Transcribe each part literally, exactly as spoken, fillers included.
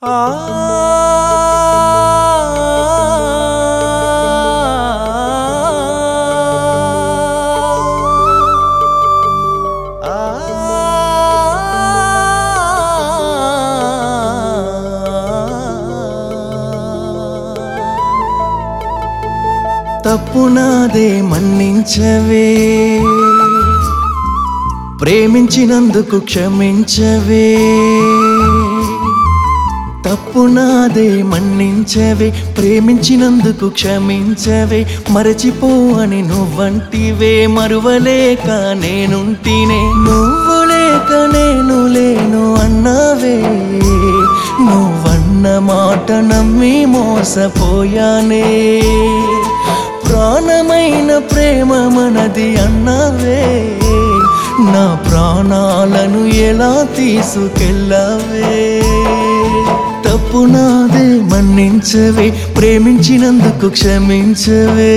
తప్పు నాదే మన్నించవే, ప్రేమించినందుకు క్షమించవే. తప్పు నాదే మన్నించవే, ప్రేమించినందుకు క్షమించవే. మరచిపో అని నువ్వంటివే, మరువలేక నేనుంటినే. నువ్వు లేక నేను లేను అన్నావే, నువ్వన్న మాట నమ్మి మోసపోయానే. ప్రాణమైన ప్రేమ మనది అన్నావే, నా ప్రాణాలను ఎలా తీసుకెళ్ళావే. తప్పు నాదే మన్నించవే, ప్రేమించినందుకు క్షమించవే.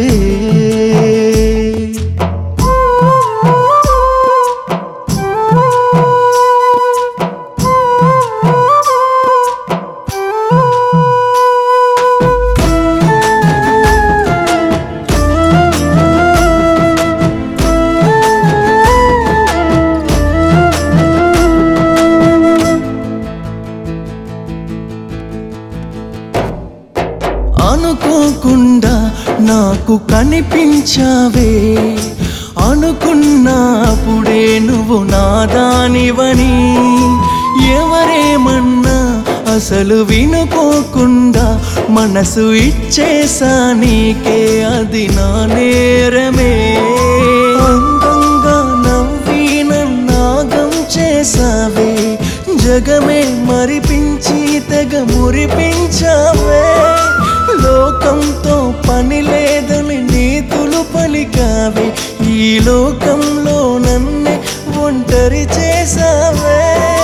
అనుకోకుండా నాకు కనిపించావే, అనుకున్నప్పుడే నువ్వు నాదానివని. ఎవరేమన్నా అసలు వినుకోకుండా మనసు ఇచ్చేసా నీకే, అది నా నేరమే. అందంగా నవ్వి నన్నాగం చేసావే, జగమే మరిపించి తెగ మురిపించావే. లోకంతో పని లేదని నీతులు పలికావే, ఈ లోకంలో నన్నే ఒంటరి చేసావే.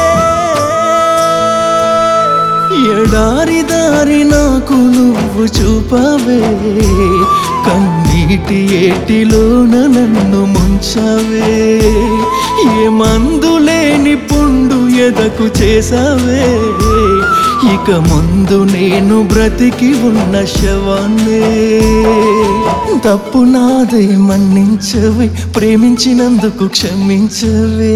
ఎడారి దారి నాకు నువ్వు చూపవే, కన్నీటి ఏటిలోన నన్ను ముంచవే. ఏ మందు లేని పుండు ఎదకు చేసావే, ఇక ముందు నేను బ్రతికి ఉన్న శవాన్నే. తప్పు నాదే మన్నించవే, ప్రేమించినందుకు క్షమించవే.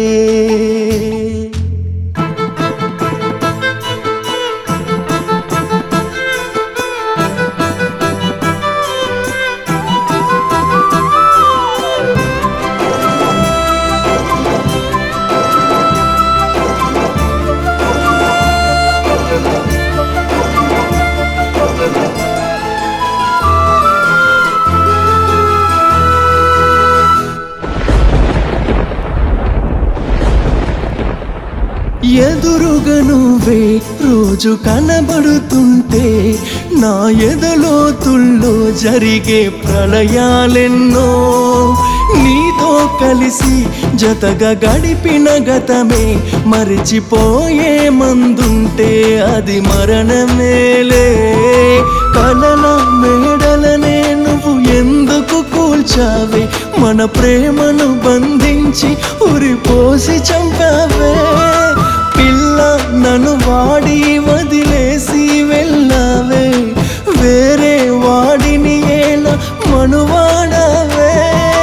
ఎదురుగా నువ్వే రోజు కనబడుతుంటే, నా ఎదలోతుల్లో జరిగే ప్రళయాలెన్నో. నీతో కలిసి జతగా గడిపిన గతమే మరిచిపోయే మందుంటే అది మరణమేలే. కలల మేడలనే నువ్వు ఎందుకు కూల్చావే, మన ప్రేమను బంధించి ఉరిపోసి చంపావే. పిల్ల నన్ను వాడి వదిలేసి వెళ్ళావే, వేరే వాడిని ఎలా మనువాడవే.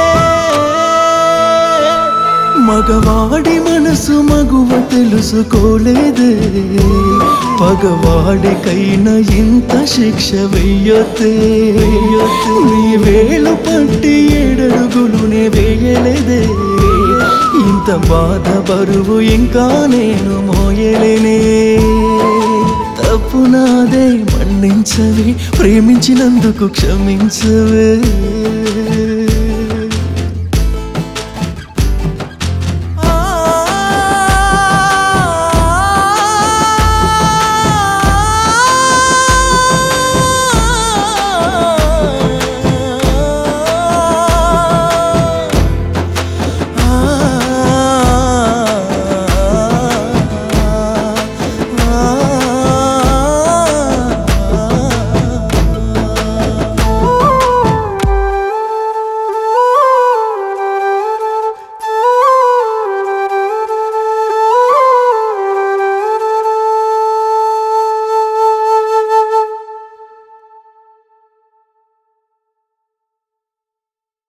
మగవాడి మనసు మగువ తెలుసుకోలేదే, పగవాడికైనా ఇంత శిక్ష వెయ్యొద్దే. నీ వేలు పట్టి ఏడడుగులునే వేయలేదే, ఇంత బాధ బరువు ఇంకా నేను మోయలేనే. తప్పు నాదే మన్నించవే, ప్రేమించినందుకు క్షమించవే.